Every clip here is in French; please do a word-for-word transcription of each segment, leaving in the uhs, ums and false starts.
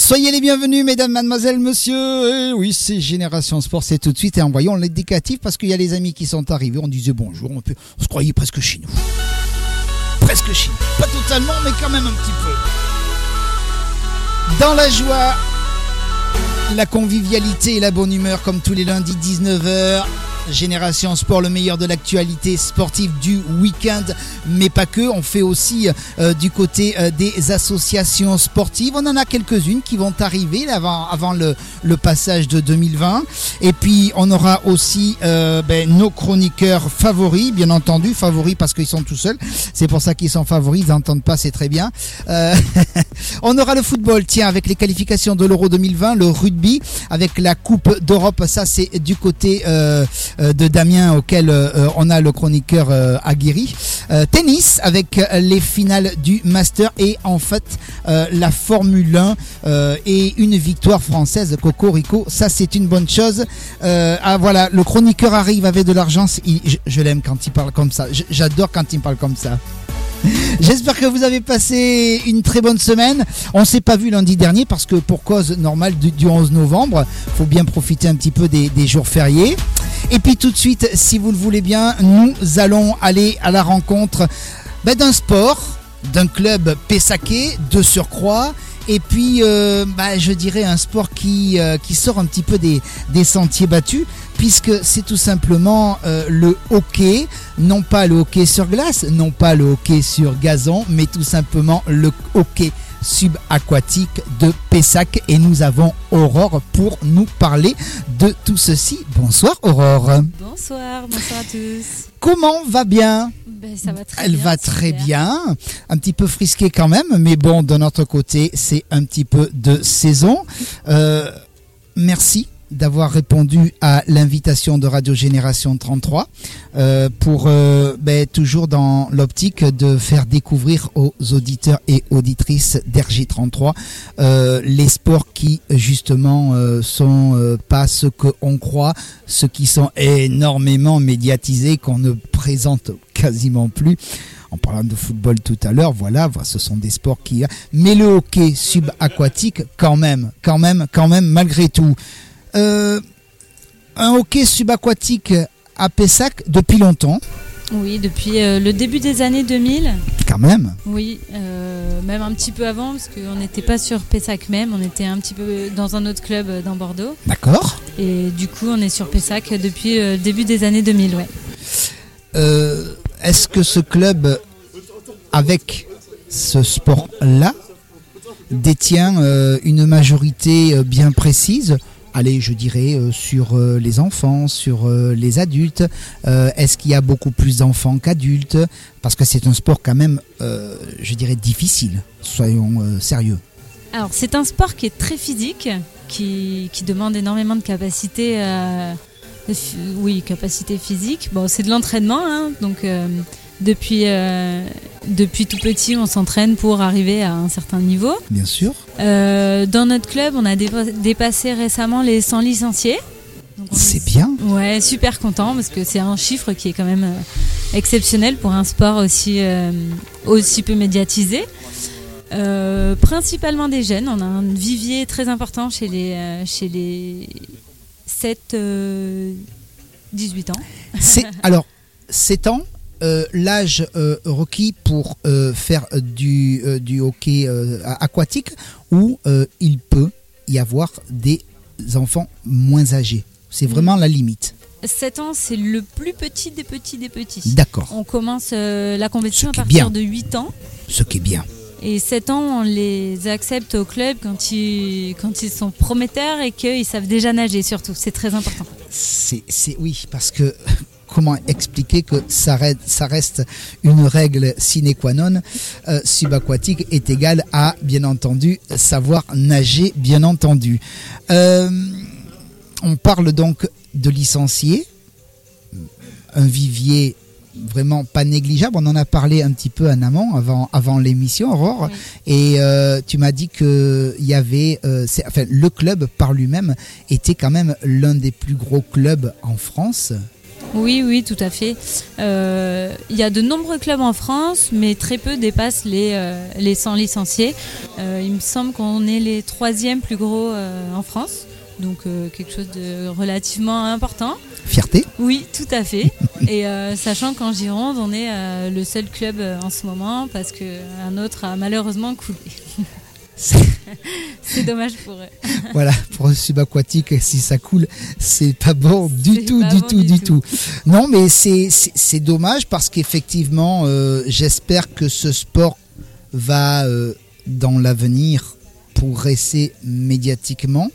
Soyez les bienvenus, mesdames, mademoiselles, monsieur. Et oui, c'est Génération Sport, c'est tout de suite. Et envoyons l'indicatif parce qu'il y a les amis qui sont arrivés. On disait bonjour, on, peut, on se croyait presque chez nous. Presque chez nous. Pas totalement, mais quand même un petit peu. Dans la joie, la convivialité et la bonne humeur, comme tous les lundis, dix-neuf heures. Génération Sport, le meilleur de l'actualité sportive du week-end, mais pas que. On fait aussi euh, du côté euh, des associations sportives. On en a quelques-unes qui vont arriver avant, avant le, le passage de deux mille vingt. Et puis on aura aussi euh, ben, nos chroniqueurs favoris, bien entendu, favoris parce qu'ils sont tout seuls. C'est pour ça qu'ils sont favoris, ils n'entendent pas, c'est très bien. Euh, on aura le football, tiens, avec les qualifications de l'Euro deux mille vingt, le rugby, avec la Coupe d'Europe, ça c'est du côté... Euh, de Damien auquel euh, on a le chroniqueur euh, aguerri. Euh, tennis avec les finales du Master et en fait euh, la Formule un euh, et une victoire française. Cocorico, ça c'est une bonne chose. Euh, ah voilà, le chroniqueur arrive avec de l'argent. Il, je, je l'aime quand il parle comme ça. J'adore quand il me parle comme ça. J'espère que vous avez passé une très bonne semaine. On s'est pas vu lundi dernier parce que pour cause normale du, du onze novembre, faut bien profiter un petit peu des, des jours fériés. Et puis tout de suite, si vous le voulez bien, nous allons aller à la rencontre ben, d'un sport, d'un club pessaqué de surcroît. Et puis, euh, bah, je dirais un sport qui, euh, qui sort un petit peu des, des sentiers battus, puisque c'est tout simplement euh, le hockey, non pas le hockey sur glace, non pas le hockey sur gazon, mais tout simplement le hockey subaquatique de Pessac. Et nous avons Aurore pour nous parler de tout ceci. Bonsoir Aurore. Bonsoir, bonsoir à tous. Comment va bien ? Ben, ça va très Elle bien, va super. très bien, un petit peu frisquée quand même, mais bon, de notre côté, c'est un petit peu de saison. Euh, merci d'avoir répondu à l'invitation de Radio Génération trente-trois euh, pour euh, ben, toujours dans l'optique de faire découvrir aux auditeurs et auditrices d'R G trente-trois euh, les sports qui justement euh, sont euh, pas ce qu'on croit, ceux qui sont énormément médiatisés, qu'on ne présente quasiment plus. En parlant de football tout à l'heure, voilà, ce sont des sports qui... Mais le hockey subaquatique, quand même, quand même, quand même, malgré tout. Euh, un hockey subaquatique à Pessac depuis longtemps. Oui, depuis euh, le début des années deux mille. Quand même. Oui, euh, même un petit peu avant, parce qu'on n'était pas sur Pessac même, on était un petit peu dans un autre club dans Bordeaux. D'accord. Et du coup, on est sur Pessac depuis le euh, début des années deux mille, ouais. Euh, est-ce que ce club, avec ce sport-là, détient euh, une majorité euh, bien précise ? Allez, je dirais euh, sur euh, les enfants, sur euh, les adultes. Euh, est-ce qu'il y a beaucoup plus d'enfants qu'adultes ? Parce que c'est un sport quand même, euh, je dirais, difficile. Soyons euh, sérieux. Alors, c'est un sport qui est très physique, qui, qui demande énormément de capacité, euh, de, oui, capacité physique. Bon, c'est de l'entraînement, hein, donc euh, depuis, euh, depuis tout petit, on s'entraîne pour arriver à un certain niveau. Bien sûr. Euh, dans notre club, on a dépa- dépassé récemment les cent licenciés. Donc c'est est, bien. Ouais, super content parce que c'est un chiffre qui est quand même euh, exceptionnel pour un sport aussi, euh, aussi peu médiatisé. Euh, principalement des jeunes. On a un vivier très important chez les, euh, chez les sept dix-huit ans. C'est, alors, sept ans Euh, l'âge euh, requis pour euh, faire du, euh, du hockey euh, aquatique où euh, il peut y avoir des enfants moins âgés. C'est vraiment la limite. sept ans, c'est le plus petit des petits des petits. D'accord. On commence euh, la compétition à bien. partir de huit ans. Ce qui est bien. Et sept ans, on les accepte au club quand ils, quand ils sont prometteurs et qu'ils savent déjà nager surtout. C'est très important. C'est, c'est, oui, parce que... Comment expliquer que ça reste, ça reste une règle sine qua non euh, subaquatique est égale à, bien entendu, savoir nager, bien entendu. Euh, on parle donc de licenciés, un vivier vraiment pas négligeable. On en a parlé un petit peu en amont, avant, avant l'émission, Aurore. Oui. Et euh, tu m'as dit que il y avait, euh, c'est, enfin, le club par lui-même était quand même l'un des plus gros clubs en France. Oui, oui, tout à fait. Euh, il y a de nombreux clubs en France, mais très peu dépassent les, euh, les cent licenciés. Euh, il me semble qu'on est les troisièmes plus gros euh, en France, donc euh, quelque chose de relativement important. Fierté ? Oui, tout à fait. Et euh, sachant qu'en Gironde, on est euh, le seul club euh, en ce moment parce qu'un autre a malheureusement coulé. C'est, c'est dommage pour eux. Voilà, pour le subaquatique, si ça coule, c'est pas bon du C'est tout, pas du bon tout, du du tout. tout. Non, mais c'est, c'est, c'est dommage parce qu'effectivement, euh, j'espère que ce sport va, euh, dans l'avenir, progresser médiatiquement.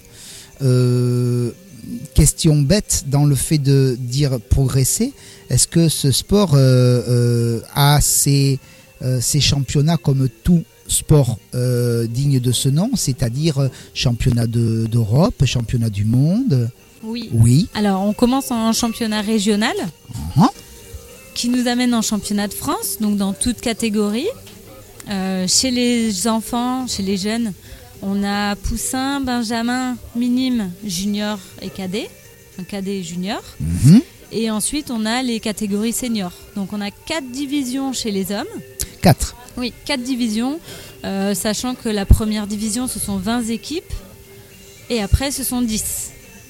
Euh, question bête dans le fait de dire progresser. Est-ce que ce sport euh, euh, a ses, euh, ses championnats comme tout sport euh, digne de ce nom, c'est-à-dire championnat de, d'Europe, championnat du monde? Oui. Oui. Alors, on commence en championnat régional, Uh-huh. qui nous amène en championnat de France, donc dans toute catégorie. Euh, chez les enfants, chez les jeunes, on a poussin, benjamin, minime, junior et cadet, un cadet et junior. Mhm. Et ensuite, on a les catégories seniors. Donc, on a quatre divisions chez les hommes. Quatre. Oui, quatre divisions, euh, sachant que la première division, ce sont vingt équipes, et après, ce sont dix.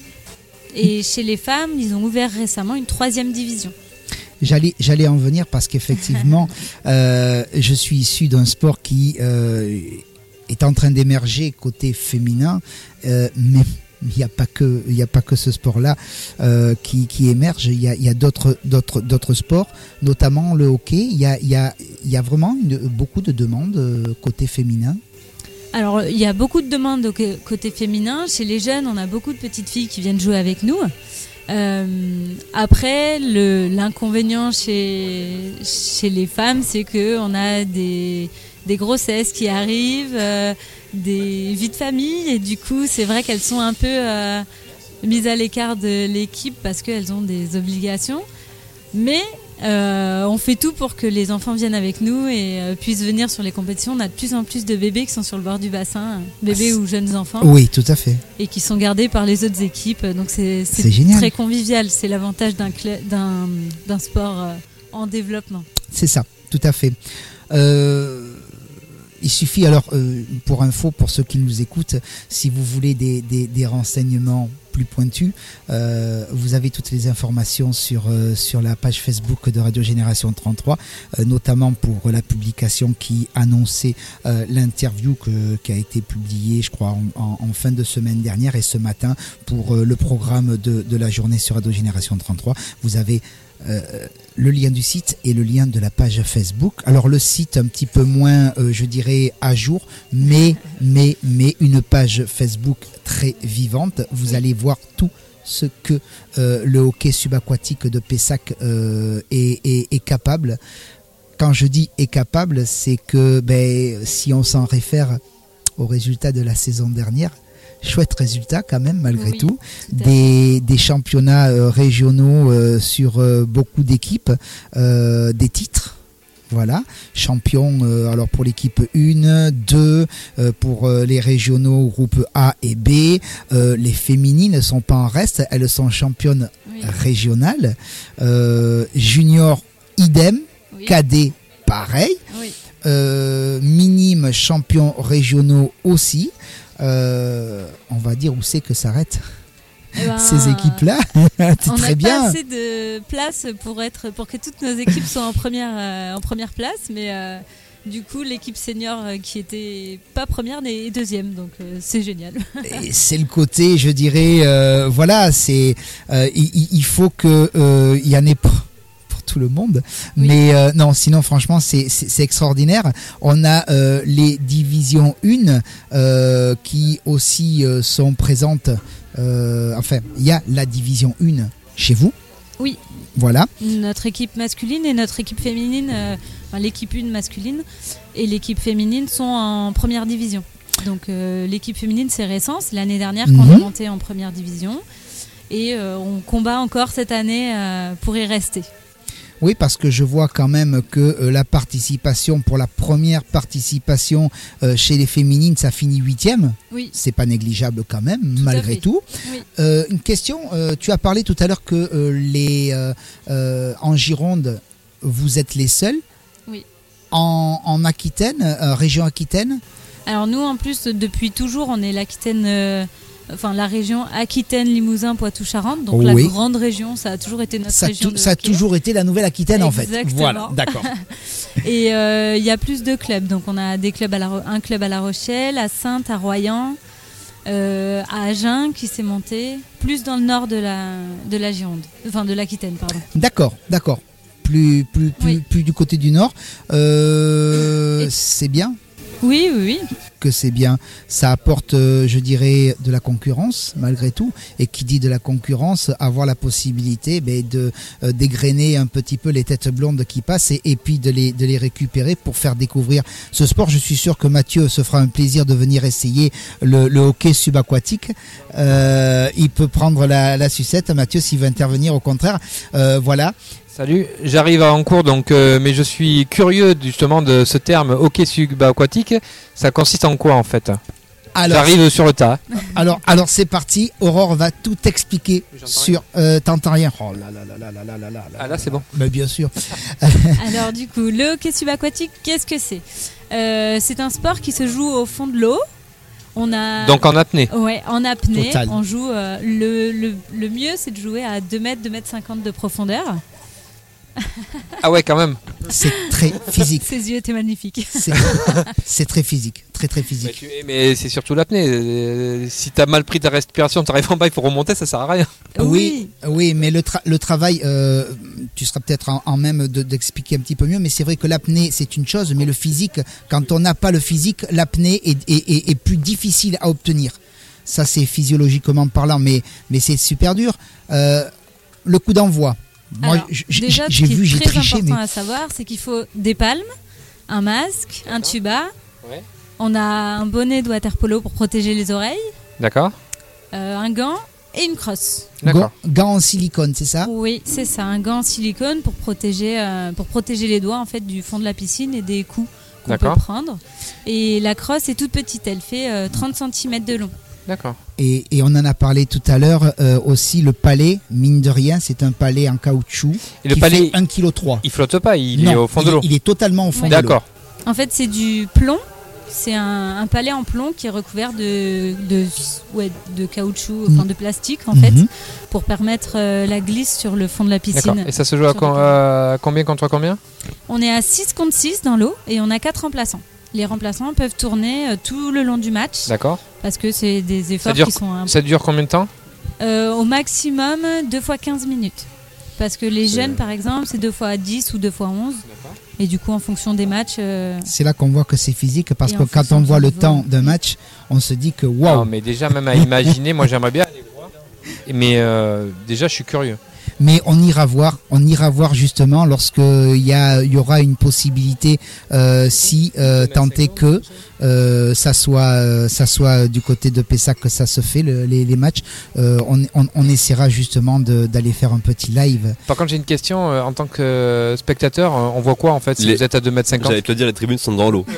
Et chez les femmes, ils ont ouvert récemment une troisième division. J'allais, j'allais en venir parce qu'effectivement, euh, je suis issu d'un sport qui euh, est en train d'émerger côté féminin, euh, mais il n'y a pas que, il n'y a pas que ce sport-là euh, qui, qui émerge. Il y a, il y a d'autres, d'autres, d'autres sports, notamment le hockey. Il y a, il y a, il y a vraiment une, beaucoup de demandes euh, côté féminin. Alors, il y a beaucoup de demandes au côté féminin. Chez les jeunes, on a beaucoup de petites filles qui viennent jouer avec nous. Euh, après, le, l'inconvénient chez, chez les femmes, c'est qu'on a des, des grossesses qui arrivent, euh, des vies de famille, et du coup, c'est vrai qu'elles sont un peu euh, mises à l'écart de l'équipe parce qu'elles ont des obligations. Mais euh, on fait tout pour que les enfants viennent avec nous et euh, puissent venir sur les compétitions. On a de plus en plus de bébés qui sont sur le bord du bassin, bébés ou jeunes enfants. Oui, tout à fait. Et qui sont gardés par les autres équipes. Donc c'est, c'est, C'est génial. très convivial. C'est l'avantage d'un, cl- d'un, d'un sport euh, en développement. C'est ça, tout à fait. Euh, il suffit, alors, euh, pour info, pour ceux qui nous écoutent, si vous voulez des, des, des renseignements plus pointus, euh, vous avez toutes les informations sur, euh, sur la page Facebook de Radio Génération trente-trois, euh, notamment pour la publication qui annonçait euh, l'interview que, qui a été publiée, je crois, en, en, en fin de semaine dernière, et ce matin, pour euh, le programme de, de la journée sur Radio Génération trente-trois. Vous avez Euh, le lien du site et le lien de la page Facebook. Alors le site un petit peu moins, euh, je dirais, à jour, mais, mais, mais une page Facebook très vivante. Vous allez voir tout ce que euh, le hockey subaquatique de Pessac euh, est, est, est capable. Quand je dis est capable, c'est que ben, si on s'en réfère aux résultats de la saison dernière, chouette résultat quand même malgré Oui, tout, tout des, des championnats euh, régionaux euh, sur euh, beaucoup d'équipes, euh, des titres, voilà, champion euh, alors pour l'équipe un, deux, euh, pour euh, les régionaux groupe A et B, euh, les féminines ne sont pas en reste, elles sont championnes Oui. régionales, euh, junior idem, Oui. cadet pareil, Oui. euh, minime champions régionaux aussi. Euh, on va dire où c'est que s'arrêtent Eh ben, ces équipes-là. C'est on très n'a bien. pas assez de place pour, être, pour que toutes nos équipes soient en première, euh, en première place, mais euh, du coup, l'équipe senior euh, qui était pas première est deuxième, donc euh, c'est génial. Et c'est le côté, je dirais, euh, voilà, c'est, euh, il, il faut que euh, il y en ait pour, pour tout le monde. Oui. Mais euh, non, sinon, franchement, c'est, c'est, c'est extraordinaire. On a euh, les divisions un euh, qui aussi euh, sont présentes. Euh, enfin, il y a la division un chez vous. Oui. Voilà. Notre équipe masculine et notre équipe féminine, euh, enfin, l'équipe un masculine et l'équipe féminine sont en première division. Donc euh, l'équipe féminine, c'est récent, c'est l'année dernière qu'on Mhm. est monté en première division et euh, on combat encore cette année euh, pour y rester. Oui, parce que je vois quand même que euh, la participation, pour la première participation euh, chez les féminines, ça finit huitième. Oui. C'est pas négligeable quand même, Tout malgré tout. Oui. Euh, une question, euh, tu as parlé tout à l'heure que euh, les euh, euh, en Gironde, vous êtes les seuls. Oui. En, en Aquitaine, euh, région Aquitaine. Alors nous, en plus, depuis toujours, on est l'Aquitaine, euh, enfin la région Aquitaine, Limousin, Poitou-Charentes. Donc Oui. la grande région, ça a toujours été notre Ça, région. tou- de ça a hockey. toujours été la Nouvelle-Aquitaine en fait. Exactement. Voilà, d'accord. Et il euh, y a plus de clubs. Donc on a des clubs à la, Ro- un club à La Rochelle, à Saintes, à Royan, euh, à Agen qui s'est monté, plus dans le nord de la, de la Gironde, enfin de l'Aquitaine, pardon. D'accord, d'accord. Plus, plus, plus, Oui. plus du côté du nord. Euh, Et- c'est bien Oui, oui, oui. que c'est bien. Ça apporte, euh, je dirais, de la concurrence malgré tout. Et qui dit de la concurrence, avoir la possibilité ben, de euh, dégrainer un petit peu les têtes blondes qui passent et, et puis de les, de les récupérer pour faire découvrir ce sport. Je suis sûr que Mathieu se fera un plaisir de venir essayer le, le hockey subaquatique. Euh, il peut prendre la, la sucette, Mathieu, s'il veut intervenir, au contraire. Euh, voilà. Salut, j'arrive en cours donc, euh, mais je suis curieux justement de ce terme hockey subaquatique. Ça consiste en quoi en fait? Alors, J'arrive sur le tas. alors, alors c'est parti. Aurore va tout expliquer J'entends sur. Euh, T'entends rien? Oh là là là là là là là là. Ah là c'est bon. Mais bien sûr. Alors du coup, le hockey subaquatique, qu'est-ce que c'est euh, C'est un sport qui se joue au fond de l'eau. On a Donc en apnée. ouais, en apnée, Total. on joue euh, le, le, le mieux c'est de jouer à deux mètres, deux mètres cinquante de profondeur. Ah ouais quand même. C'est très physique. Ses yeux étaient magnifiques. C'est c'est très physique. Très très Mais, physique. tu- mais c'est surtout l'apnée. Euh, si t'as mal pris ta respiration, t'arrives en bas, il faut remonter, ça sert à rien. Oui, oui, mais le, tra- le travail, euh, tu seras peut-être en, en même de- d'expliquer un petit peu mieux, mais c'est vrai que l'apnée, c'est une chose, mais le physique, quand on n'a pas le physique, l'apnée est, est, est, est plus difficile à obtenir. Ça, c'est physiologiquement parlant, mais, mais c'est super dur. Euh, le coup d'envoi. Moi, Alors, j- j- déjà, j'ai ce qui vu, est j'ai très triché, mais important à savoir, c'est qu'il faut des palmes, un masque, un tuba. Ouais. On a un bonnet de water polo pour protéger les oreilles, D'accord. euh, un gant et une crosse. D'accord. gants, gants en silicone, c'est ça? Oui, c'est ça, un gant en silicone pour protéger, euh, pour protéger les doigts en fait du fond de la piscine et des coups qu'on peut D'accord. prendre. Et la crosse est toute petite, elle fait euh, trente centimètres de long. D'accord. Et, et on en a parlé tout à l'heure euh, aussi, le palais, mine de rien, c'est un palais en caoutchouc Et le qui palais, fait un virgule trois kilos. il flotte pas, il Non, est au fond il de l'eau. est- Il est totalement au fond de l'eau. D'accord. En fait, c'est du plomb. C'est un, un palais en plomb qui est recouvert de, de, ouais, de caoutchouc, enfin de plastique en fait, Mhm. pour permettre euh, la glisse sur le fond de la D'accord. piscine. Et ça se joue à, Sur com- le à combien contre combien? On est à six contre six dans l'eau et on a quatre remplaçants. Les remplaçants peuvent tourner euh, tout le long du match D'accord. parce que c'est des efforts dure qui sont un- Ça dure combien de temps? euh, au maximum deux fois quinze minutes. Parce que les C'est- jeunes, par exemple, c'est deux fois dix ou deux fois onze. Et du coup, en fonction des matchs, euh, C'est là qu'on voit que c'est physique parce Et que en quand fonction on du voit le niveau. temps d'un match, on se dit que Non, waouh. mais déjà, même à imaginer, moi j'aimerais bien aller voir. Mais euh, déjà, je suis curieux. Mais on ira voir, on ira voir justement lorsque il y a, il y aura une possibilité, euh, si euh, tant est que euh, ça soit, euh, ça soit du côté de Pessac que ça se fait le- les, les matchs. Euh, on, on, on essaiera justement de- d'aller faire un petit live. Par contre, j'ai une question. euh, en tant que euh, spectateur, euh, on voit quoi en fait si Les- vous êtes à deux mètres cinquante? J'allais te le dire, les tribunes sont dans l'eau.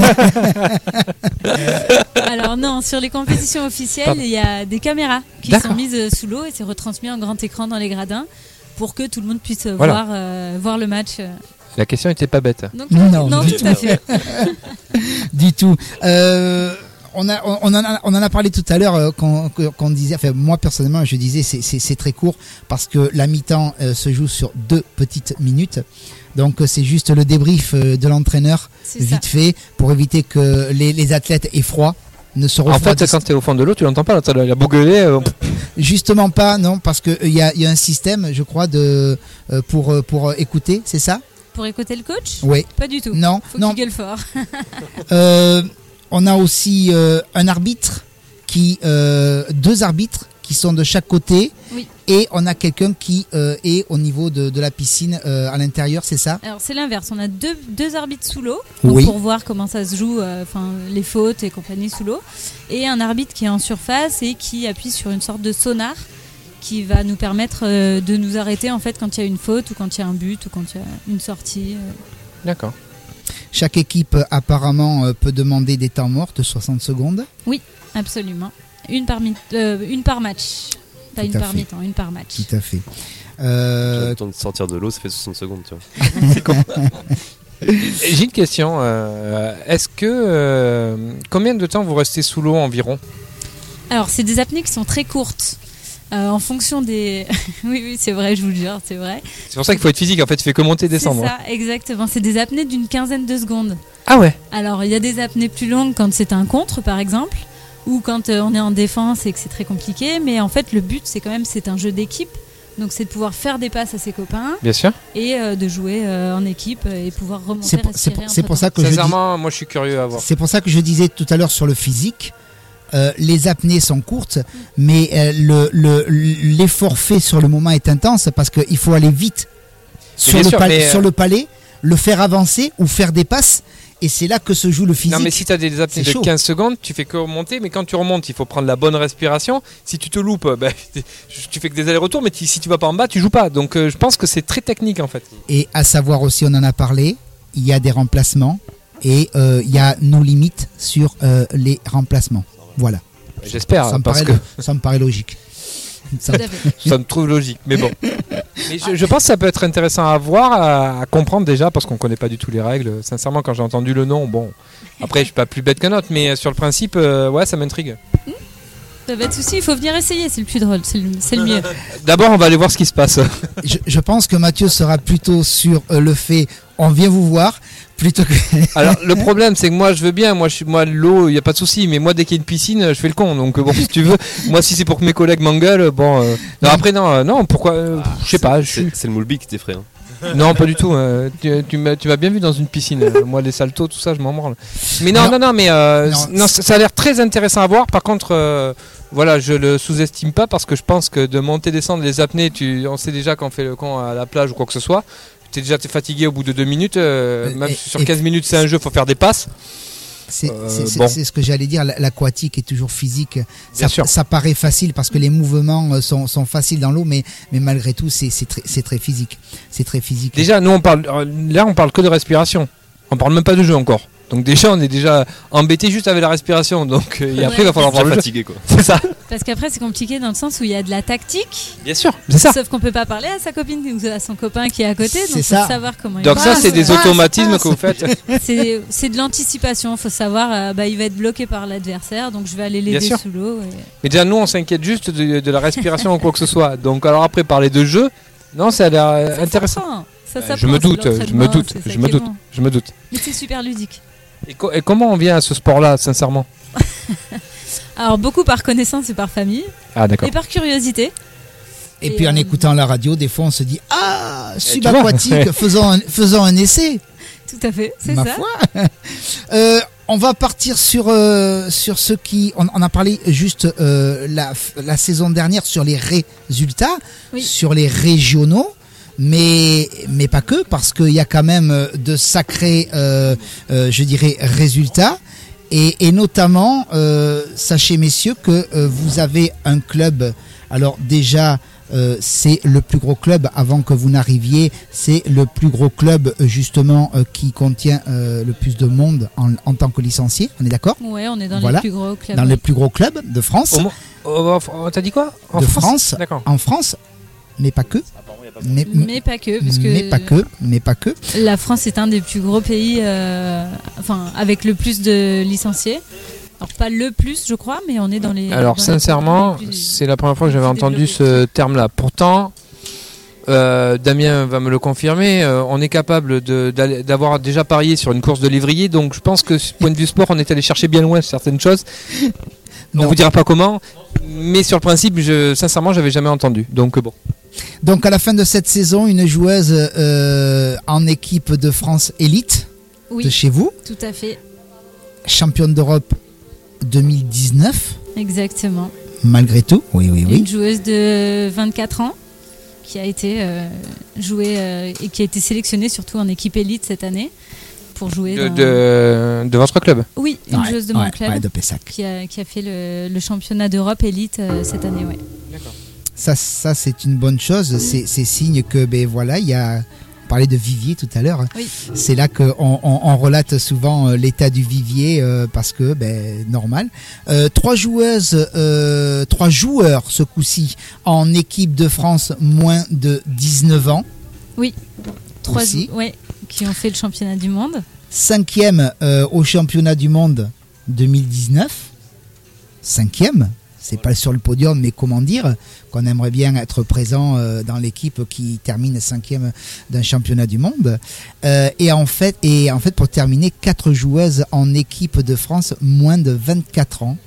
alors non, sur les compétitions officielles, Pardon. il y a des caméras qui D'accord. sont mises euh, sous l'eau et c'est retransmis en grand écran dans les gradins pour que tout le monde puisse euh, Voilà. voir, euh, voir le match. euh. La question était pas bête. Donc, Non, non, du tout à fait. Du tout. Euh, on, a, on, en a, on en a parlé tout à l'heure euh, qu'on qu'on disait, enfin moi personnellement je disais c'est- c'est c'est très court parce que la mi-temps euh, se joue sur deux petites minutes. Donc euh, c'est juste le débrief euh, de l'entraîneur C'est ça. vite fait pour éviter que les, les athlètes aient froid. Ne se En fait, refroidissent quand tu es au fond de l'eau, tu l'entends pas. Là, il a bougueulé. euh, justement pas, non, parce que il y a, il y a un système, je crois, de euh, pour euh, pour euh, écouter, c'est ça? Pour écouter le coach Oui. Pas du tout. Non, Faut non. qu'il gueule fort. Euh, on a aussi euh, un arbitre qui, euh, deux arbitres qui sont de chaque côté, Oui. et on a quelqu'un qui euh, est au niveau de, de la piscine euh, à l'intérieur, c'est ça? Alors c'est l'inverse, on a deux, deux arbitres sous l'eau donc Oui. pour voir comment ça se joue, euh, enfin les fautes et compagnie sous l'eau, et un arbitre qui est en surface et qui appuie sur une sorte de sonar qui va nous permettre euh, de nous arrêter en fait quand il y a une faute ou quand il y a un but ou quand il y a une sortie. Euh. D'accord. Chaque équipe apparemment euh, peut demander des temps morts de soixante secondes. Oui, absolument. Une par, mi- euh, une par match. Pas Tout une à par fait. mi-temps, une par match. Tout à fait. Euh... J'ai le temps de sortir de l'eau, ça fait soixante secondes, tu vois. C'est con. J'ai une question. Euh, est-ce que euh, combien de temps vous restez sous l'eau environ? Alors, c'est des apnées qui sont très courtes. Euh, en fonction des... oui, oui, c'est vrai, je vous le jure, c'est vrai. C'est pour ça qu'il faut être physique. En fait, tu fais que monter et descendre. C'est ça, exactement. C'est des apnées d'une quinzaine de secondes. Ah ouais. Alors, il y a des apnées plus longues quand c'est un contre, par exemple, ou quand euh, on est en défense et que c'est très compliqué. Mais en fait, le but, c'est quand même, c'est un jeu d'équipe. Donc, c'est de pouvoir faire des passes à ses copains Bien sûr. et euh, de jouer euh, en équipe et pouvoir remonter, C'est pour, c'est respirer. pour- c'est pour entre-temps. ça que je dis, Sincèrement, moi, je suis curieux à voir. c'est pour ça que je disais tout à l'heure sur le physique. Euh, les apnées sont courtes, mais euh, le, le, l'effort fait sur le moment est intense parce qu'il faut aller vite sur bien le, sûr, pal- mais, euh, sur le palais, le faire avancer ou faire des passes, et c'est là que se joue le physique. Non, mais si tu as des apnées C'est de chaud. quinze secondes, tu fais que remonter, mais quand tu remontes, il faut prendre la bonne respiration. Si tu te loupes, ben, tu fais que des allers-retours, mais tu- si tu vas pas en bas, tu joues pas. Donc euh, je pense que c'est très technique en fait. Et à savoir aussi, on en a parlé, il y a des remplacements et euh, il y a nos limites sur euh, les remplacements. Voilà. J'espère, ça, me parce paraît, que ça me paraît logique. Ça- Tout à fait. ça me trouve logique. Mais bon. Mais je, je pense que ça peut être intéressant à voir, à, à comprendre déjà, parce qu'on connaît pas du tout les règles. Sincèrement, quand j'ai entendu le nom, bon. Après, je suis pas plus bête qu'un autre, mais sur le principe, euh, ouais, ça m'intrigue. Ça va être souci, il faut venir essayer, c'est le plus drôle, c'est le, c'est le mieux. D'abord, on va aller voir ce qui se passe. je, je pense que Mathieu sera plutôt sur euh, le fait on vient vous voir plutôt que. Alors, le problème, c'est que moi, je veux bien. Moi, je suis, moi, l'eau, il y a pas de souci. Mais moi, dès qu'il y a une piscine, je fais le con. Donc, bon, si tu veux, moi, si c'est pour que mes collègues m'engueulent, bon. euh, Non, après, non, euh, non. Pourquoi euh, Je sais pas. Je suis. C'est, c'est le moule bic qui t'effraie. Hein. Non, pas du tout. euh, tu, tu m'as, tu m'as bien vu dans une piscine. Euh, Moi, les saltos, tout ça, je m'en branle. Mais non, Alors- non, non, mais euh, Non, c- non, ça ça a l'air très intéressant à voir. Par contre, euh, voilà, je le sous-estime pas parce que je pense que de monter, descendre, les apnées, tu, on sait déjà qu'on fait le con à la plage ou quoi que ce soit. T'es déjà t'es fatigué au bout de deux minutes. euh, Euh, même et- sur et- quinze minutes, c'est un jeu, faut faire des passes. C'est, Euh, c'est- c'est- bon. c'est ce que j'allais dire, l'aquatique est toujours physique. Ça, Bien sûr. ça paraît facile parce que les mouvements euh, sont, sont faciles dans l'eau, mais, mais malgré tout, c'est, c'est, très, c'est très physique. C'est très physique. Déjà, nous, on parle, euh, là, on parle que de respiration. On parle même pas de jeu encore. Donc déjà, on est déjà embêté juste avec la respiration. Donc euh, et après, il va falloir voir Déjà le jeu. fatigué, quoi. C'est ça. Parce qu'après, c'est compliqué dans le sens où il y a de la tactique, Bien sûr, c'est ça. sauf qu'on peut pas parler à sa copine ou à son copain qui est à côté, C'est donc ça. faut savoir comment il Donc va. ça, c'est des passe, automatismes passe. que vous faites. C'est, c'est de l'anticipation, faut savoir, euh, bah, il va être bloqué par l'adversaire, donc je vais aller l'aider Bien sûr. sous l'eau. et- Mais déjà, nous, on s'inquiète juste de, de la respiration ou quoi que ce soit. Donc, alors après, parler de jeu, non, ça a l'air euh, Ça intéressant. s'apprend, ça Euh, s'apprend, je me c'est de doute, je me l'entraînement, doute, c'est ça je qui me est doute, bon. je me doute. Mais c'est super ludique. Et, co- et comment on vient à ce sport-là, sincèrement? Alors beaucoup par connaissance et par famille, Ah, d'accord. et par curiosité. Et, Et, puis en euh, écoutant la radio, des fois on se dit ah, tu vois, ouais. subaquatique, faisons, un, faisons un essai. Tout à fait, c'est Ma ça. foi. Euh, on va partir sur, euh, sur ce qui. On, on a parlé juste euh, la, la saison dernière sur les résultats, Oui. sur les régionaux. Mais, mais pas que, parce qu'il y a quand même euh, de sacrés, euh, euh, je dirais, résultats. Et, et notamment, euh, sachez messieurs que euh, vous avez un club. Alors déjà, euh, c'est le plus gros club avant que vous n'arriviez. C'est le plus gros club euh, justement euh, qui contient euh, le plus de monde en, en tant que licencié. On est d'accord? Ouais, on est dans Voilà. les plus gros clubs. Dans ouais. le plus gros club de France. Au mo- oh, oh, T'as dit quoi? En De France. D'accord. En France, mais pas que. Mais, Mais pas que, parce que mais pas que. Mais pas que. la France est un des plus gros pays, euh, enfin, avec le plus de licenciés. Alors pas le plus, je crois, mais on est dans les. Alors, dans les- sincèrement, les plus- c'est la première fois que j'avais plus entendu développés. ce terme-là. Pourtant, euh, Damien va me le confirmer, euh, on est capable de- d'aller- d'avoir déjà parié sur une course de lévrier, donc je pense que, du point de vue sport, on est allé chercher bien loin certaines choses. On Non. vous dira pas comment, mais sur le principe, je, sincèrement, j'avais jamais entendu. Donc bon. Donc à la fin de cette saison, une joueuse euh, en équipe de France élite de Oui, chez vous, tout à fait, championne d'Europe deux mille dix-neuf, exactement. malgré tout. Oui, oui, oui. Une joueuse de vingt-quatre ans qui a été euh, jouée euh, et qui a été sélectionnée surtout en équipe élite cette année pour jouer. De, dans- de, de votre club. Oui, une Ouais, joueuse de mon ouais, club ouais, de Pessac. qui, a, qui a fait le, le championnat d'Europe élite euh, cette année, ouais. Ça, ça c'est une bonne chose. Mmh. C'est, c'est signe que, ben voilà, il y a. On parlait de vivier tout à l'heure. Oui. C'est là qu'on on, on relate souvent euh, l'état du vivier euh, parce que, ben, normal. Euh, trois joueuses, euh, trois joueurs ce coup-ci en équipe de France moins de dix-neuf ans. Oui. Trois Aussi. jou- ouais, qui ont fait le championnat du monde. Cinquième euh, au championnat du monde deux mille dix-neuf. Cinquième. C'est pas sur le podium, mais comment dire qu'on aimerait bien être présent euh, dans l'équipe qui termine cinquième d'un championnat du monde. Euh, et en fait, et en fait, pour terminer, quatre joueuses en équipe de France moins de vingt-quatre ans.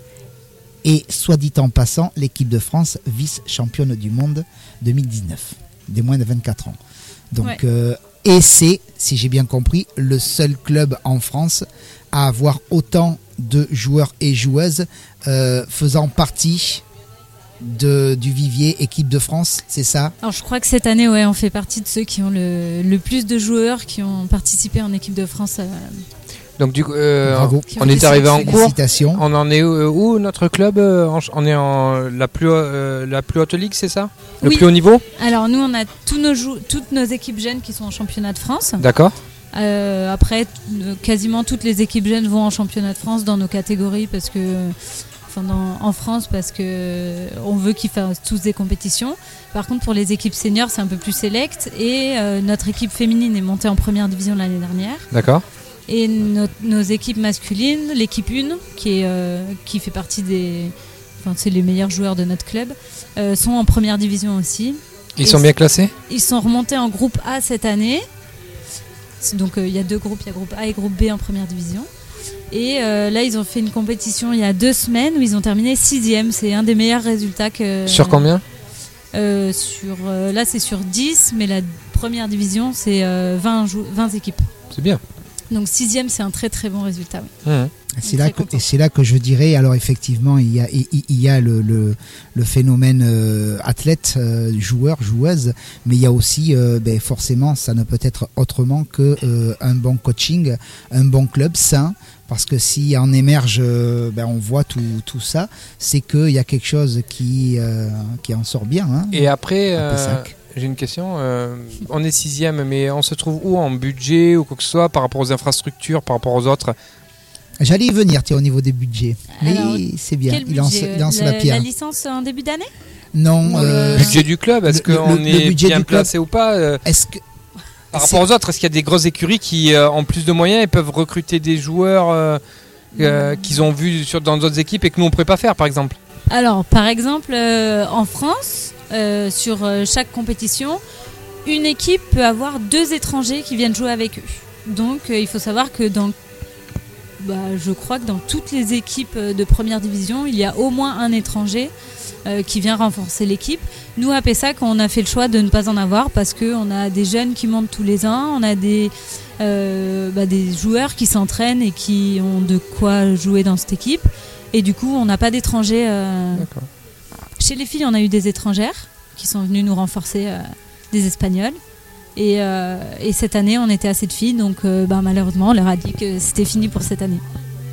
Et soit dit en passant, l'équipe de France vice-championne du monde deux mille dix-neuf, des moins de vingt-quatre ans. Donc, Ouais. euh, et c'est, si j'ai bien compris, le seul club en France à avoir autant de joueurs et joueuses euh, faisant partie de, du vivier équipe de France, c'est ça? Alors je crois que cette année, ouais, on fait partie de ceux qui ont le, le plus de joueurs qui ont participé en équipe de France. euh, Donc du coup, euh, Bravo. on est arrivé en cours. Félicitations. On en est où, euh, où notre club euh, en ch- On est en la plus euh, la plus haute ligue, c'est ça? Le Oui. plus haut niveau? Alors nous, on a tous nos jou- toutes nos équipes jeunes qui sont en championnat de France. D'accord. Euh, après, t- euh, quasiment toutes les équipes jeunes vont en championnat de France dans nos catégories parce que, enfin, dans- en France parce que euh, on veut qu'ils fassent tous des compétitions. Par contre, pour les équipes seniors, c'est un peu plus select et euh, notre équipe féminine est montée en première division l'année dernière. D'accord. Et nos, nos équipes masculines, l'équipe un, qui, est, euh, qui fait partie des. Enfin, c'est les meilleurs joueurs de notre club, euh, sont en première division aussi. Ils Et sont bien classés? Ils sont remontés en groupe A cette année. C'est Donc euh, il y a deux groupes, il y a groupe A et groupe B en première division. Et euh, là, ils ont fait une compétition il y a deux semaines où ils ont terminé sixième. C'est un des meilleurs résultats que. Sur combien? euh, sur, euh, Là, c'est sur dix, mais la première division, c'est euh, vingt, jou- vingt équipes. C'est bien. Donc sixième, c'est un très très bon résultat. Oui. Mmh. C'est Très là, que, content. et c'est là que je dirais, alors effectivement, il y a, il, il y a le, le, le phénomène euh, athlète, euh, joueur, joueuse, mais il y a aussi, euh, ben, forcément, ça ne peut être autrement que euh, un bon coaching, un bon club sain, parce que si en émerge, euh, ben, on voit tout, tout ça, c'est qu'il y a quelque chose qui, euh, qui en sort bien. Hein, Et après, à euh, Pessac. j'ai une question. euh, on est sixième, mais on se trouve où en budget ou quoi que ce soit par rapport aux infrastructures, par rapport aux autres? J'allais y venir, tiens, au niveau des budgets. Mais Alors, c'est bien, Quel il lance, budget, il lance euh, la la, pierre. la licence en début d'année? Non, Le euh, Budget du club, est-ce le- qu'on le- le est budget bien du club- placé ou pas euh, est-ce que par c'est- rapport aux autres? Est-ce qu'il y a des grosses écuries qui, euh, en plus de moyens, ils peuvent recruter des joueurs euh, euh, qu'ils ont vus sur, dans d'autres équipes et que nous on pourrait pas faire, par exemple? Alors, par exemple, euh, en France, euh, sur euh, chaque compétition, une équipe peut avoir deux étrangers qui viennent jouer avec eux. Donc, euh, il faut savoir que dans, bah, je crois que dans toutes les équipes euh, de première division, il y a au moins un étranger euh, qui vient renforcer l'équipe. Nous, à Pessac, on a fait le choix de ne pas en avoir parce qu'on a des jeunes qui montent tous les ans, on a des, euh, bah, des joueurs qui s'entraînent et qui ont de quoi jouer dans cette équipe. Et du coup, on n'a pas d'étrangers. euh, D'accord. Chez les filles, on a eu des étrangères qui sont venues nous renforcer, euh, des Espagnols. Et, euh, et cette année, on était assez de filles, donc euh, bah, malheureusement, on leur a dit que c'était fini pour cette année.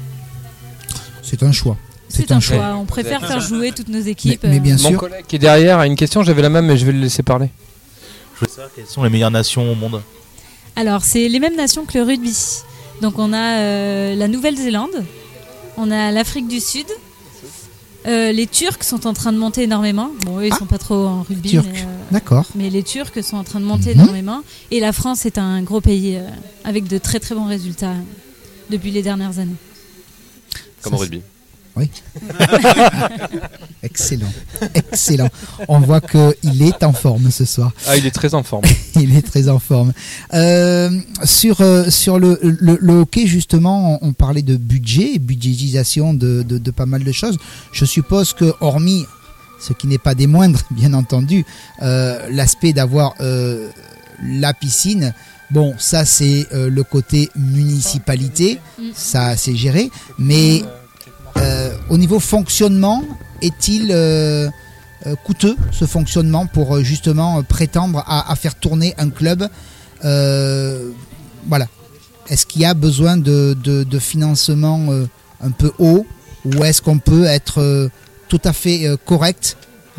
c'est un choix. C'est un choix. On préfère faire jouer toutes nos équipes. Mais- mais bien euh, sûr. Mon collègue qui est derrière a une question, j'avais la même, mais je vais le laisser parler. Je veux savoir quelles sont les meilleures nations au monde. Alors, c'est les mêmes nations que le rugby. Donc, on a euh, la Nouvelle-Zélande, on a l'Afrique du Sud. Euh, les Turcs sont en train de monter énormément. Bon, eux, ils Ah, sont pas trop en rugby, Turcs. mais, euh, D'accord. mais les Turcs sont en train de monter Mhm. énormément. Et la France est un gros pays euh, avec de très très bons résultats euh, depuis les dernières années. Comme au Ça, rugby. Excellent, excellent. On voit qu'il est en forme ce soir. Ah, il est très en forme. Il est très en forme. Euh, sur euh, sur le, le, le hockey, justement, on, on parlait de budget, budgétisation de, de, de pas mal de choses. Je suppose que, hormis ce qui n'est pas des moindres, bien entendu, euh, l'aspect d'avoir euh, la piscine, bon, ça c'est euh, le côté municipalité, ça c'est géré, mais euh, au niveau fonctionnement, est-il euh, euh, coûteux ce fonctionnement pour euh, justement euh, prétendre à, à faire tourner un club euh, voilà. Est-ce qu'il y a besoin de, de, de financement euh, un peu haut ou est-ce qu'on peut être euh, tout à fait euh, correct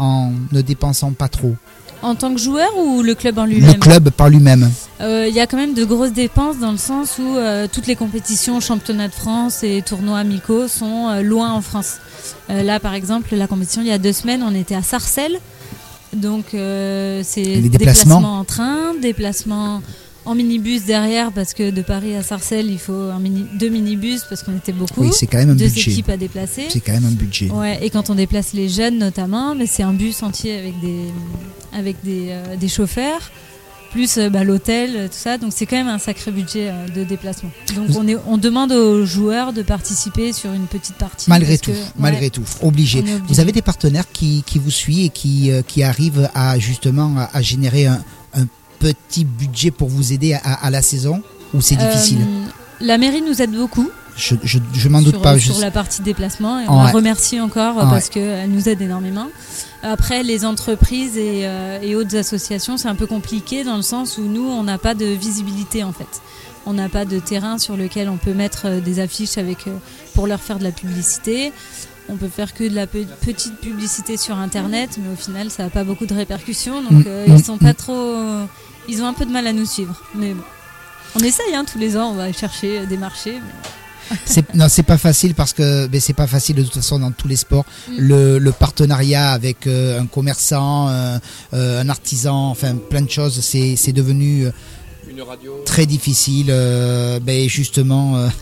en ne dépensant pas trop? En tant que joueur ou le club en Le lui-même? club par lui-même. Euh, Il y a quand même de grosses dépenses dans le sens où euh, toutes les compétitions, championnats de France et tournois amicaux sont euh, loin en France. Euh, là, par exemple, la compétition, il y a deux semaines, on était à Sarcelles. Donc, euh, c'est Les déplacements. déplacements en train, déplacements en minibus derrière, parce que de Paris à Sarcelles, il faut un mini, deux minibus parce qu'on était beaucoup. Oui, c'est quand même un deux budget. équipes à déplacer. C'est quand même un budget. Ouais, et quand on déplace les jeunes notamment, mais c'est un bus entier avec des, avec des, euh, des chauffeurs, plus euh, bah, l'hôtel, tout ça. Donc c'est quand même un sacré budget euh, de déplacement. Donc Vous- on, est, on demande aux joueurs de participer sur une petite partie. Malgré parce tout, que, malgré ouais, tout, obligé. on est obligé. Vous avez des partenaires qui, qui vous suivent et qui, euh, qui arrivent à justement à, à générer un, un petit budget pour vous aider à, à la saison, ou c'est difficile? Euh, la mairie nous aide beaucoup. Je, je, je m'en doute sur, pas. sur je- la partie déplacement et on Ouais. la remercie encore Ouais. parce qu'elle nous aide énormément. Après, les entreprises et, euh, et autres associations, c'est un peu compliqué dans le sens où nous, on n'a pas de visibilité en fait. On n'a pas de terrain sur lequel on peut mettre euh, des affiches avec, euh, pour leur faire de la publicité. On peut faire que de la pe- petite publicité sur Internet, mais au final, ça n'a pas beaucoup de répercussions. Donc, Mm, euh, mm, ils sont pas trop... euh, ils ont un peu de mal à nous suivre. Mais bon. On essaye, hein, tous les ans, on va chercher des marchés. mais- C'est, non, c'est pas facile parce que mais c'est pas facile de toute façon dans tous les sports. Mm. Le, le partenariat avec euh, un commerçant, euh, euh, un artisan, enfin plein de choses, c'est, c'est devenu euh, Une radio. très difficile. euh, ben justement, euh,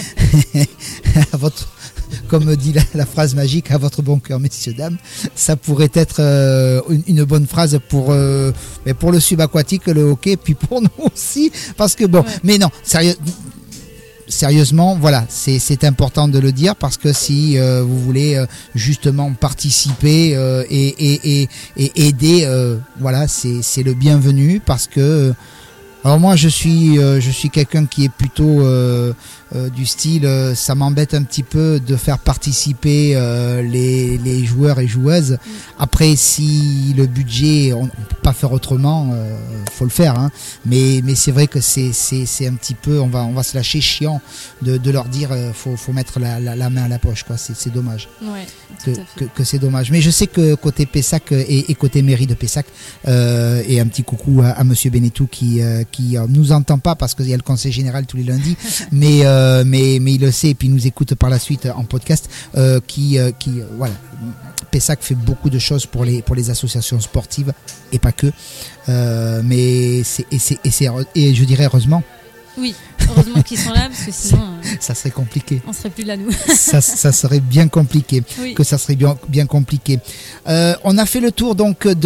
à votre, comme dit la, la phrase magique, à votre bon cœur, messieurs dames, ça pourrait être euh, une, une bonne phrase pour euh, ben, pour le subaquatique, le hockey, puis pour nous aussi, parce que bon, Ouais. mais non, sérieux. Sérieusement, voilà, c'est, c'est important de le dire parce que si euh, vous voulez euh, justement participer euh, et, et, et, et aider, euh, voilà, c'est, c'est le bienvenu parce que euh, alors moi je suis euh, je suis quelqu'un qui est plutôt euh, euh, du style euh, ça m'embête un petit peu de faire participer euh, les, les joueurs et joueuses. Après, si le budget on, on peut pas faire autrement, euh, faut le faire, hein. mais mais c'est vrai que c'est c'est c'est un petit peu on va on va se lâcher chiant de, de leur dire euh, faut faut mettre la, la, la main à la poche, quoi. C'est c'est dommage Ouais, que, tout à fait. que, que c'est dommage. Mais je sais que côté Pessac et, et côté mairie de Pessac, euh, et un petit coucou à, à Monsieur Benetou qui euh, qui euh, nous entend pas parce qu'il y a le conseil général tous les lundis, mais euh, mais mais il le sait et puis il nous écoute par la suite en podcast, euh, qui euh, qui euh, voilà. Pessac fait beaucoup de choses pour les pour les associations sportives et pas que, euh, mais c'est et c'est et c'est et je dirais heureusement, Oui, heureusement qu'ils sont là parce que sinon euh, ça serait compliqué. on serait plus là nous. ça, ça serait bien compliqué. Oui. Que ça serait bien, bien compliqué. Euh, on a fait le tour donc de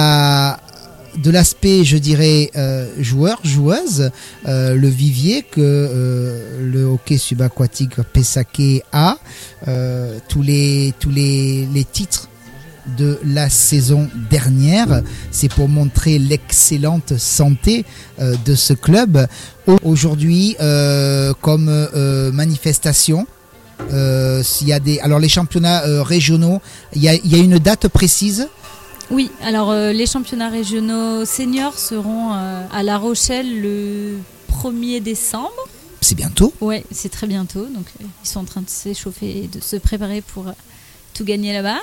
la de l'aspect, je dirais, euh, joueur, joueuse, euh, le vivier que euh, le hockey subaquatique Pessaquet a, euh, tous les tous les, les titres de la saison dernière, c'est pour montrer l'excellente santé euh, de ce club. Aujourd'hui, euh, comme euh, manifestation, euh, s'il y a des, alors les championnats euh, régionaux, il y a, il y a une date précise. Oui, alors euh, les championnats régionaux seniors seront euh, à La Rochelle le premier décembre. C'est bientôt. Ouais, c'est très bientôt. Donc euh, ils sont en train de s'échauffer et de se préparer pour euh, tout gagner là-bas.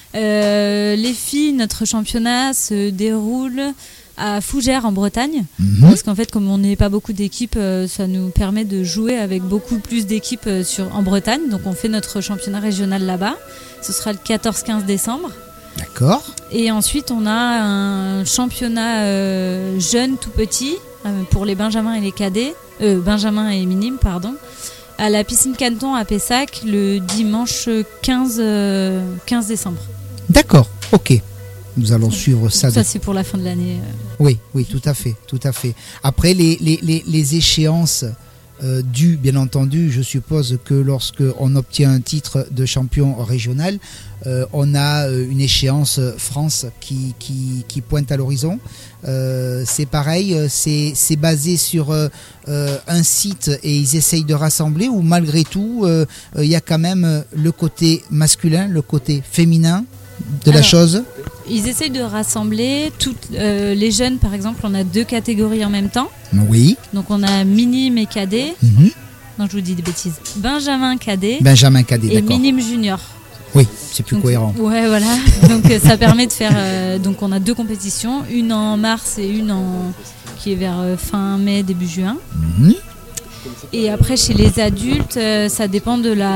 Euh, les filles, notre championnat se déroule à Fougères en Bretagne. Mhm. Parce qu'en fait, comme on n'est pas beaucoup d'équipes, euh, ça nous permet de jouer avec beaucoup plus d'équipes euh, sur, en Bretagne. Donc on fait notre championnat régional là-bas. Ce sera le quatorze quinze décembre. D'accord. Et ensuite, on a un championnat euh, jeune tout petit euh, pour les benjamins et les cadets, euh, benjamins et minimes, pardon, à la piscine Canton à Pessac le dimanche quinze, euh, quinze décembre. D'accord. Ok. Nous allons suivre ça. Ça, de- c'est pour la fin de l'année. euh. Oui, oui, tout à fait, tout à fait. Après, les, les, les, les échéances euh, dues, bien entendu, je suppose que lorsque on obtient un titre de champion régional, euh, on a euh, une échéance France qui, qui, qui pointe à l'horizon. Euh, c'est pareil, euh, c'est, c'est basé sur euh, euh, un site et ils essayent de rassembler, ou malgré tout, euh, euh, il y a quand même euh, le côté masculin, le côté féminin de la Alors, chose. Ils essayent de rassembler toutes euh, les jeunes, par exemple, on a deux catégories en même temps. Oui. Donc on a minime et cadet. Mhm. Non, je vous dis des bêtises. Benjamin cadet Benjamin Cadet, et d'accord. minime junior. Oui, c'est plus Donc, cohérent. Ouais, voilà. Donc euh, ça permet de faire. euh, donc on a deux compétitions, une en mars et une en qui est vers euh, fin mai, début juin. Mhm. Et après chez les adultes, euh, ça dépend de la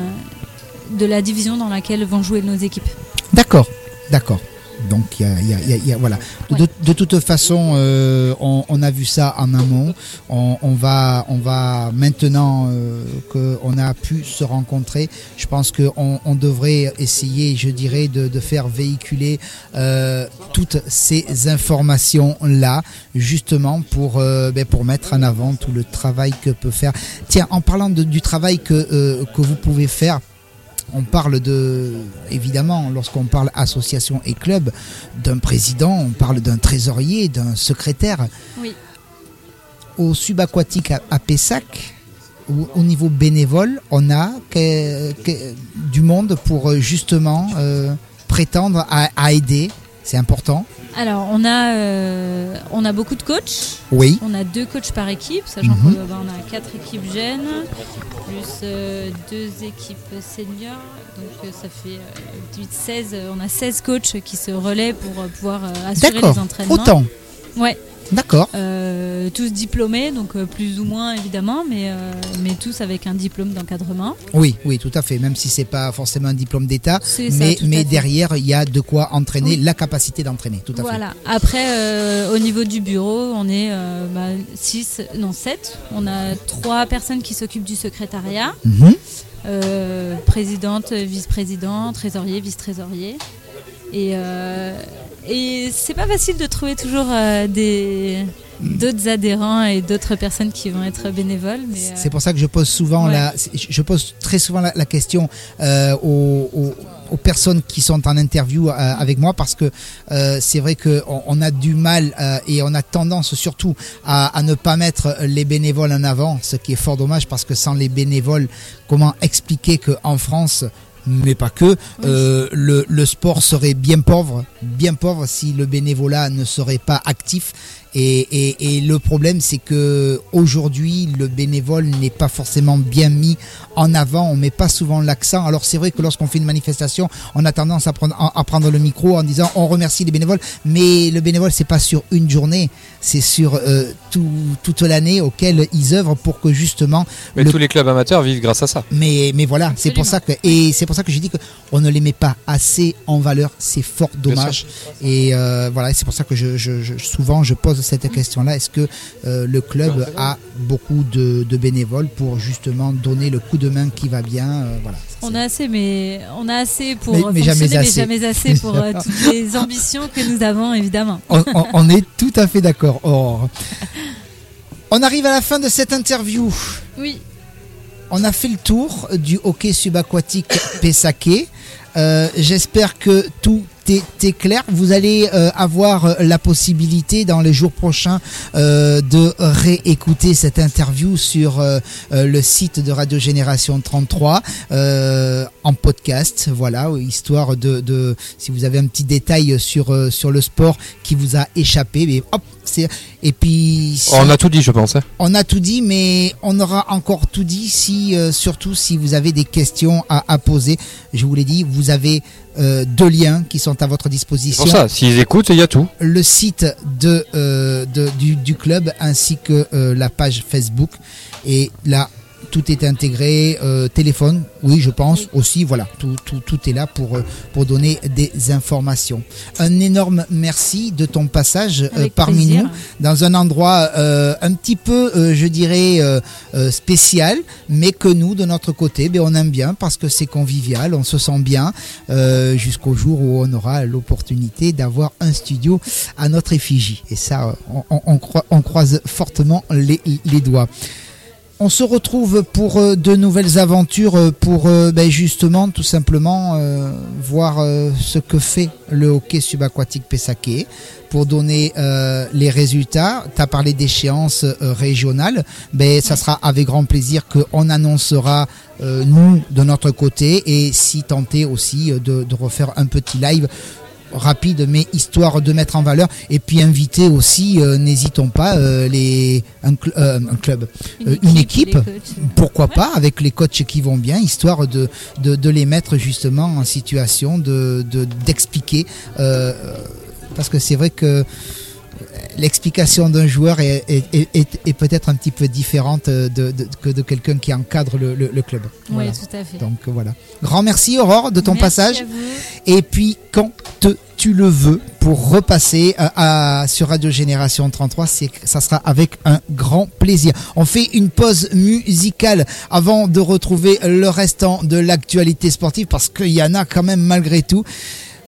de la division dans laquelle vont jouer nos équipes. D'accord, d'accord. Donc il y a, il y a- il y a- il y a- voilà. De, Ouais. de toute façon, euh, on, on a vu ça en amont. On, on va, on va maintenant euh, qu'on a pu se rencontrer. Je pense qu'on on devrait essayer, je dirais, de, de faire véhiculer euh, toutes ces informations là, justement pour euh, ben, pour mettre en avant tout le travail que peut faire. Tiens, en parlant de- du travail que euh, que vous pouvez faire. On parle de, évidemment, lorsqu'on parle association et club, d'un président, on parle d'un trésorier, d'un secrétaire. Oui. Au subaquatique à, à Pessac, au, au niveau bénévole, on a que- que- du monde pour euh, justement euh, prétendre à, à aider. C'est important. Alors on a euh, on a beaucoup de coachs. Oui. On a deux coachs par équipe, sachant Mhm. qu'on bah, on a quatre équipes jeunes, plus euh, deux équipes seniors. Donc euh, ça fait euh, huit, seize. On a seize coachs qui se relaient pour euh, pouvoir euh, assurer D'accord. les entraînements. Autant. Ouais. D'accord. Euh, tous diplômés, donc euh, plus ou moins évidemment, mais, euh, mais tous avec un diplôme d'encadrement. Oui, oui, tout à fait. Même si c'est pas forcément un diplôme d'État, C'est ça, mais, tout à mais fait. derrière, il y a de quoi entraîner Oui. la capacité d'entraîner. Tout à fait. Voilà. Après, euh, au niveau du bureau, on est euh, bah, six, non sept. On a trois personnes qui s'occupent du secrétariat. Mhm. Euh, présidente, vice-président, trésorier, vice-trésorier. Et, euh, et c'est pas facile de trouver toujours euh, des d'autres adhérents et d'autres personnes qui vont être bénévoles. Mais, euh, C'est pour ça que je pose souvent ouais. la, je pose très souvent la, la question euh, aux, aux, aux personnes qui sont en interview euh, avec moi parce que euh, c'est vrai que on, on a du mal euh, et on a tendance surtout à, à ne pas mettre les bénévoles en avant, ce qui est fort dommage parce que sans les bénévoles, comment expliquer que en France mais pas que, euh, le, le sport serait bien pauvre, bien pauvre si le bénévolat ne serait pas actif. Et, et, et le problème, c'est que aujourd'hui, le bénévole n'est pas forcément bien mis en avant. On met pas souvent l'accent. Alors c'est vrai que lorsqu'on fait une manifestation, on a tendance à prendre, à prendre le micro en disant on remercie les bénévoles. Mais le bénévole, c'est pas sur une journée, c'est sur euh, tout, toute l'année auquel ils œuvrent pour que justement. Mais le tous les clubs amateurs vivent grâce à ça. mais, mais voilà, c'est pour ça que et c'est pour ça que j'ai dit que on ne les met pas assez en valeur. C'est fort dommage. Et euh, voilà, c'est pour ça que je, je, je souvent je pose cette question-là. Est-ce que euh, le club a beaucoup de, de bénévoles pour justement donner le coup de main qui va bien euh, Voilà. on a assez, mais on a assez pour Mais- mais jamais fonctionner, assez. mais jamais assez pour euh, toutes les ambitions que nous avons évidemment. On, on- on est tout à fait d'accord. Aurore. On arrive à la fin de cette interview. Oui. On a fait le tour du hockey subaquatique Pessaquet. Euh, J'espère que tout est, est clair. Vous allez euh, avoir la possibilité dans les jours prochains euh, de réécouter cette interview sur euh, euh, le site de Radio Génération trente-trois euh, en podcast. Voilà, histoire de, de si vous avez un petit détail sur euh, sur le sport qui vous a échappé, mais hop, c'est et puis si- Oh, on a tout dit, je pense. hein. on a tout dit, mais on aura encore tout dit si, euh, surtout si vous avez des questions à, à poser. Je vous l'ai dit, vous avez euh, deux liens qui sont à votre C'est disposition. pour ça, s'ils écoutent, il y a tout. Le site de, euh, de- du, du club ainsi que euh, la page Facebook. Et là, tout est intégré. Euh, téléphone, oui, je pense aussi. Voilà, tout, tout, tout est là pour, euh, pour donner des informations. Un énorme merci de ton passage euh, Avec parmi plaisir. nous dans un endroit euh, un petit peu, euh, je dirais, euh, euh, spécial, mais que nous, de notre côté, ben, on aime bien parce que c'est convivial, on se sent bien euh, jusqu'au jour où on aura l'opportunité d'avoir un studio à notre effigie. Et ça, on, on, on croi- on croise fortement les, les doigts. On se retrouve pour euh, de nouvelles aventures, euh, pour euh, ben, justement tout simplement euh, voir euh, ce que fait le hockey subaquatique Pessaquet, pour donner euh, les résultats. Tu as parlé d'échéances euh, régionales, ben, ça sera avec grand plaisir qu'on annoncera euh, nous de notre côté, et si tenté aussi euh, de, de refaire un petit live rapide, mais histoire de mettre en valeur. Et puis inviter aussi, euh, n'hésitons pas, euh, les, un, cl- euh, un club, euh, une équipe, les coachs. pourquoi Ouais. pas, avec les coachs qui vont bien, histoire de, de, de les mettre justement en situation de, de, d'expliquer. Euh, parce que c'est vrai que l'explication d'un joueur est, est, est, est, est peut-être un petit peu différente de, de, que de quelqu'un qui encadre le, le, le club. Oui, Voilà. tout à fait. Donc voilà. Grand merci Aurore de ton Merci passage. à vous. Et puis quand te- tu le veux pour repasser à, à- sur Radio Génération trente-trois, c'est, ça sera avec un grand plaisir. On fait une pause musicale avant de retrouver le restant de l'actualité sportive parce qu'il y en a quand même malgré tout.